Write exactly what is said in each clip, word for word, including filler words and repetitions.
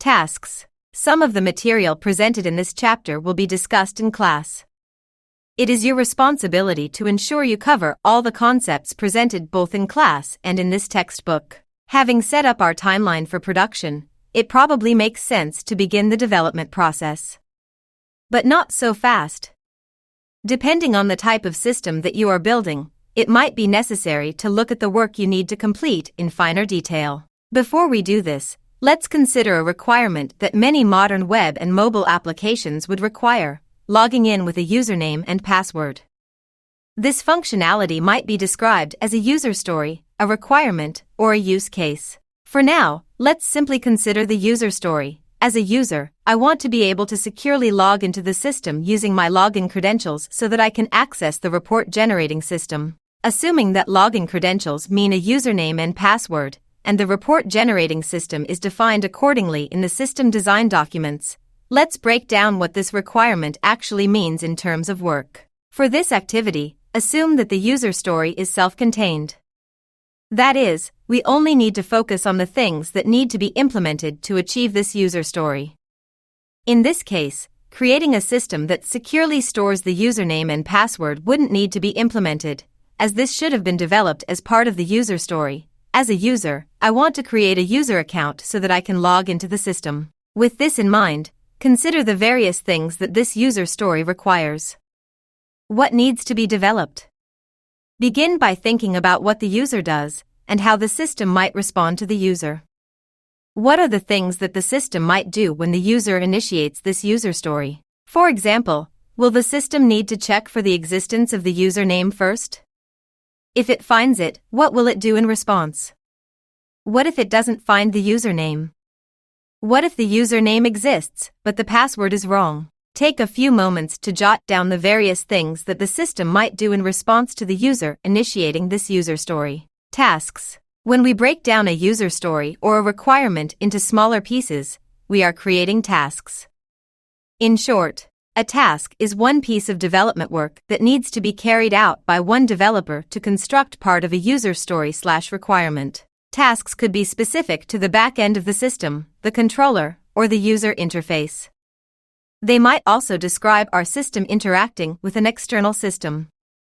Tasks. Some of the material presented in this chapter will be discussed in class. It is your responsibility to ensure you cover all the concepts presented both in class and in this textbook. Having set up our timeline for production, it probably makes sense to begin the development process. But not so fast. Depending on the type of system that you are building, it might be necessary to look at the work you need to complete in finer detail. Before we do this, let's consider a requirement that many modern web and mobile applications would require: logging in with a username and password. This functionality might be described as a user story, a requirement, or a use case. For now, let's simply consider the user story. As a user, I want to be able to securely log into the system using my login credentials so that I can access the report generating system. Assuming that login credentials mean a username and password, and the report generating system is defined accordingly in the system design documents, let's break down what this requirement actually means in terms of work. For this activity, assume that the user story is self-contained. That is, we only need to focus on the things that need to be implemented to achieve this user story. In this case, creating a system that securely stores the username and password wouldn't need to be implemented, as this should have been developed as part of the user story. As a user, I want to create a user account so that I can log into the system. With this in mind, consider the various things that this user story requires. What needs to be developed? Begin by thinking about what the user does and how the system might respond to the user. What are the things that the system might do when the user initiates this user story? For example, will the system need to check for the existence of the username first? If it finds it, what will it do in response? What if it doesn't find the username? What if the username exists, but the password is wrong? Take a few moments to jot down the various things that the system might do in response to the user initiating this user story. Tasks. When we break down a user story or a requirement into smaller pieces, we are creating tasks. In short, a task is one piece of development work that needs to be carried out by one developer to construct part of a user story slash requirement. Tasks could be specific to the back end of the system, the controller, or the user interface. They might also describe our system interacting with an external system.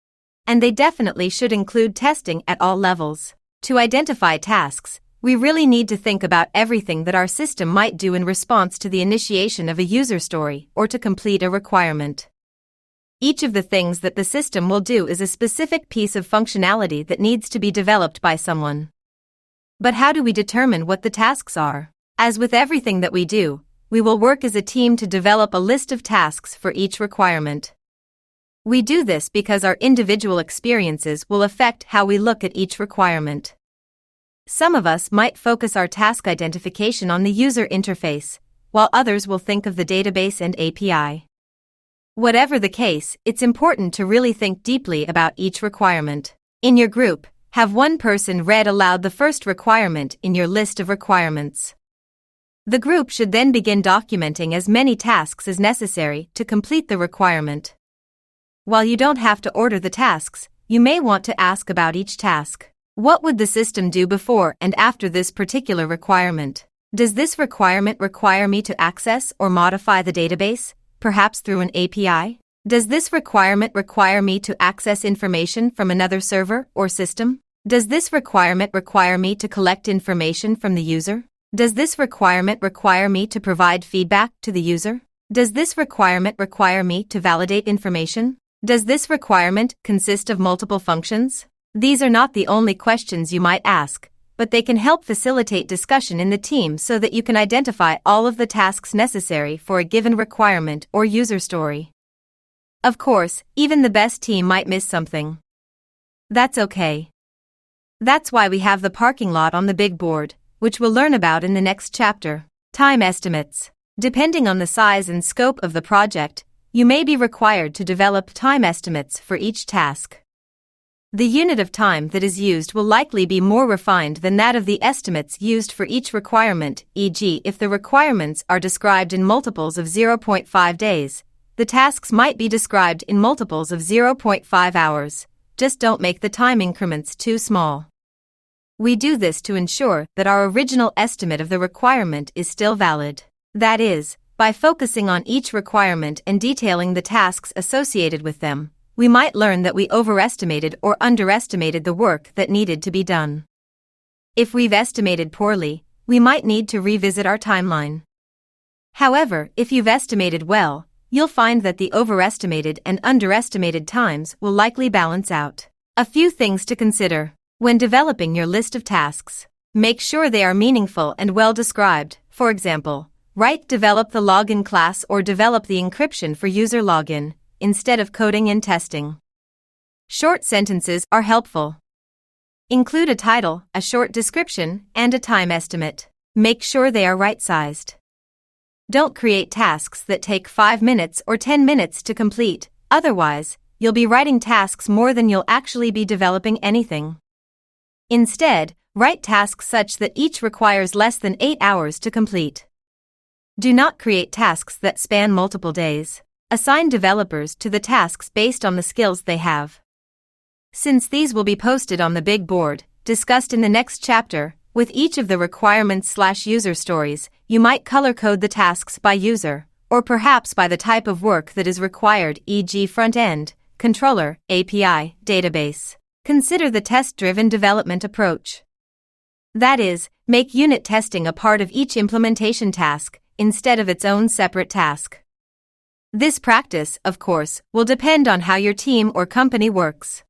And they definitely should include testing at all levels. To identify tasks, we really need to think about everything that our system might do in response to the initiation of a user story or to complete a requirement. Each of the things that the system will do is a specific piece of functionality that needs to be developed by someone. But how do we determine what the tasks are? As with everything that we do, we will work as a team to develop a list of tasks for each requirement. We do this because our individual experiences will affect how we look at each requirement. Some of us might focus our task identification on the user interface, while others will think of the database and A P I. Whatever the case, it's important to really think deeply about each requirement. In your group, have one person read aloud the first requirement in your list of requirements. The group should then begin documenting as many tasks as necessary to complete the requirement. While you don't have to order the tasks, you may want to ask about each task. What would the system do before and after this particular requirement? Does this requirement require me to access or modify the database, perhaps through an A P I? Does this requirement require me to access information from another server or system? Does this requirement require me to collect information from the user? Does this requirement require me to provide feedback to the user? Does this requirement require me to validate information? Does this requirement consist of multiple functions? These are not the only questions you might ask, but they can help facilitate discussion in the team so that you can identify all of the tasks necessary for a given requirement or user story. Of course, even the best team might miss something. That's okay. That's why we have the parking lot on the big board, which we'll learn about in the next chapter. Time estimates. Depending on the size and scope of the project, you may be required to develop time estimates for each task. The unit of time that is used will likely be more refined than that of the estimates used for each requirement, for example if the requirements are described in multiples of zero point five days, the tasks might be described in multiples of zero point five hours. Just don't make the time increments too small. We do this to ensure that our original estimate of the requirement is still valid. That is, by focusing on each requirement and detailing the tasks associated with them, we might learn that we overestimated or underestimated the work that needed to be done. If we've estimated poorly, we might need to revisit our timeline. However, if you've estimated well, you'll find that the overestimated and underestimated times will likely balance out. A few things to consider when developing your list of tasks. Make sure they are meaningful and well described. For example, write develop the login class or develop the encryption for user login, instead of coding and testing. Short sentences are helpful. Include a title, a short description, and a time estimate. Make sure they are right-sized. Don't create tasks that take five minutes or ten minutes to complete, otherwise, you'll be writing tasks more than you'll actually be developing anything. Instead, write tasks such that each requires less than eight hours to complete. Do not create tasks that span multiple days. Assign developers to the tasks based on the skills they have. Since these will be posted on the big board, discussed in the next chapter, with each of the requirements slash user stories, you might color code the tasks by user, or perhaps by the type of work that is required, for example front-end, controller, A P I, database. Consider the test-driven development approach. That is, make unit testing a part of each implementation task, instead of its own separate task. This practice, of course, will depend on how your team or company works.